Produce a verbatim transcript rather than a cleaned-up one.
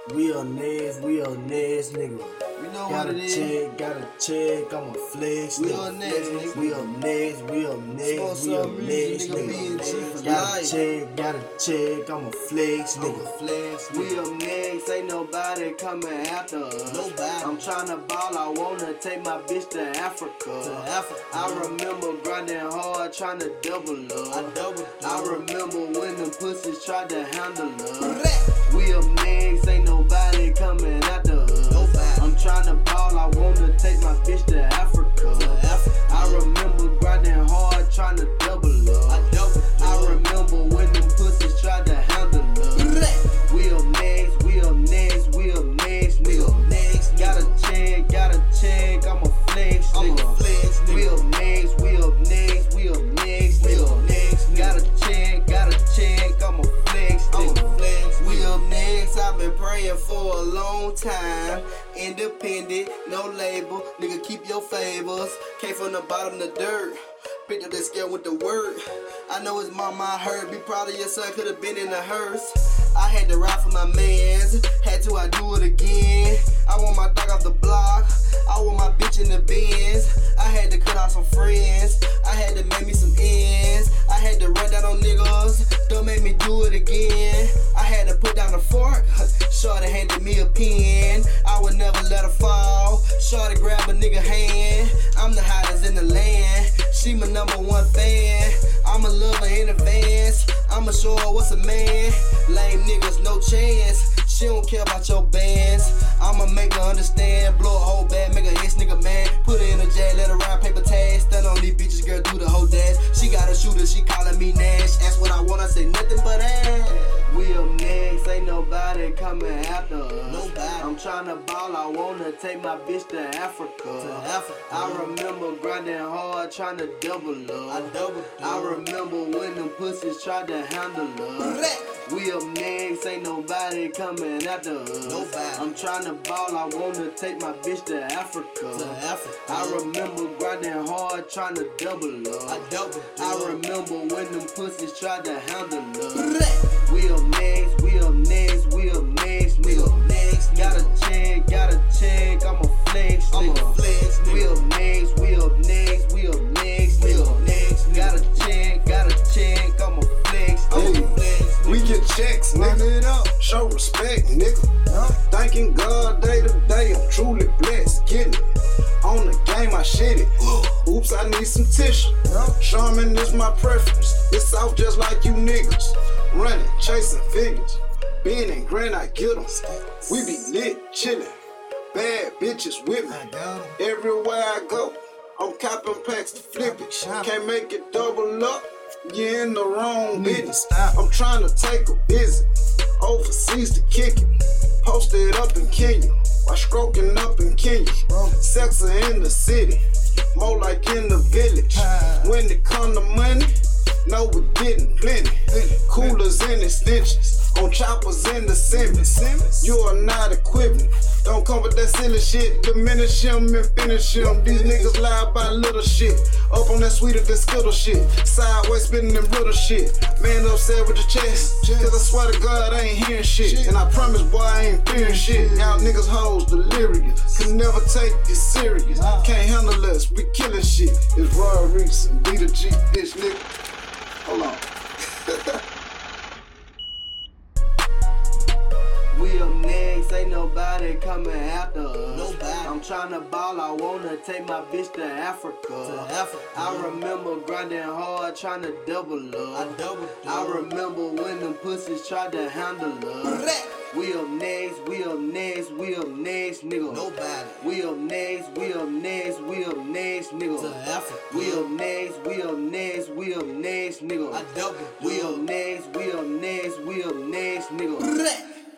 We up next, we up next, nigga. You know Gotta what it is. check, gotta check, I'm a flex, We nigga. up next, nigga. We up next, we up next, we up next, nigga. Me and G nigga. for Gotta life. check, gotta check, I'm a flex, I'm a nigga. flex, We nigga. up next, ain't nobody coming after us. Nobody. I'm tryna ball, I wanna take my bitch to Africa. To Africa. I remember grinding hard, tryna double I up. double I remember when them pussies tried to handle us. Rap. We up next, ain't nobody coming after us. Nobody. I'm tryna ball, I wanna take my bitch to Africa. To Africa. I remember grinding hard, tryna double up. I double I remember when them pussies tried to handle us. Rap. We up next, we up next, we up next, We nigga. up next, Gotta nigga. check, gotta check, I'm a flex, I'm a nigga. flex, nigga. We up next, we up next, we up next, We nigga. up next, nigga. Gotta check, gotta check, I'm a flex, I'm a nigga. flex, We nigga. up next, I've been praying for a long time. Independent, no label, nigga keep your favors. Came from the bottom of the dirt, picked up that scale with the word. I know his mama I heard, be proud of your son, could've been in a hearse. I had to ride for my mans, had to, I do it again. I want my dog off the block, I want my bitch in the Benz. I had to cut out some friends, I had to make me some ends. I had to run down on niggas, don't make me do it again. I had to put down a fork, shorty handed me a pen. I would never let her fall, shorty grab a nigga hand. I'm the hottest in the land, she my number one fan. I'ma love her in advance, I'ma show her what's a man. Lame niggas, no chance, she don't care about your bands. I'ma make her understand, blow a whole bag, make her ex nigga mad. Put her in a jail, let her ride paper tag. Stand on these bitches, girl, do the whole dash. She got a shooter, she calling me Nash. Ask what I want, I say nothing but ass. We up next, ain't nobody coming after us. Nobody. I'm tryna ball, I wanna take my bitch to Africa. To Africa. I remember grinding hard, tryna double I up. double I remember when them pussies tried to handle us. Rap. We up next, ain't nobody coming after us. Nobody. I'm tryna ball, I wanna take my bitch to Africa. To Africa. I remember grinding hard, tryna double I up. double I remember when them pussies tried to handle us. Rap. We up next, we up next, we up next, We nigga. up next, Gotta nigga. check, gotta check, I'm a flex, I'm a nigga. flex, We nigga. up next, we up next, we up next, We up nigga. next, Gotta check, gotta check, I'm a flex, I'm a nigga. flex, We nigga. get checks, Run nigga. it up. Show respect, nigga. Huh? Thanking God day to day, I'm truly blessed. Getting it. On the game, I shit it. Oops, I need some tissue. Huh? Charmin is my preference. It's off just like you niggas. Running, chasing figures. Being and grin, I get 'em. We be lit, chillin'. Bad bitches with me. I got 'em. Everywhere I go, I'm copping packs to flip it. Can't make it double up. You're in the wrong Need to business. stop. I'm trying to take a visit overseas to kick it. Posted up in Kenya, while stroking up in Kenya. Sexa in the city, more like in the village. When it come to money, know we getting plenty. Coolers and extensions, on choppers in the Simmons. You are not equivalent. Don't come with that silly shit. Diminish him and finish him. These niggas lie about little shit. Up on that sweeter than Skittle shit. Sideways spinning them riddle shit. Man upset with your chest. Cause I swear to God I ain't hearing shit. And I promise boy I ain't fearing shit. Y'all niggas hoes delirious. Can never take it serious. Can't handle us, we killing shit. It's Roy Reese and B the G, bitch nigga. Hold on. We up next, ain't nobody coming after us. Nobody. I'm tryna ball, I wanna take my bitch to Africa. To Africa. I remember grinding hard, tryna double I up. double I remember when them pussies tried to handle us. Rap. We up next, we up next, we up next, nigga. Nobody. We up next, we up next, we up next, To nigga. Africa. We up next, we up next, we up next, I nigga. double We up next, we up next, we up next, nigga. Rap.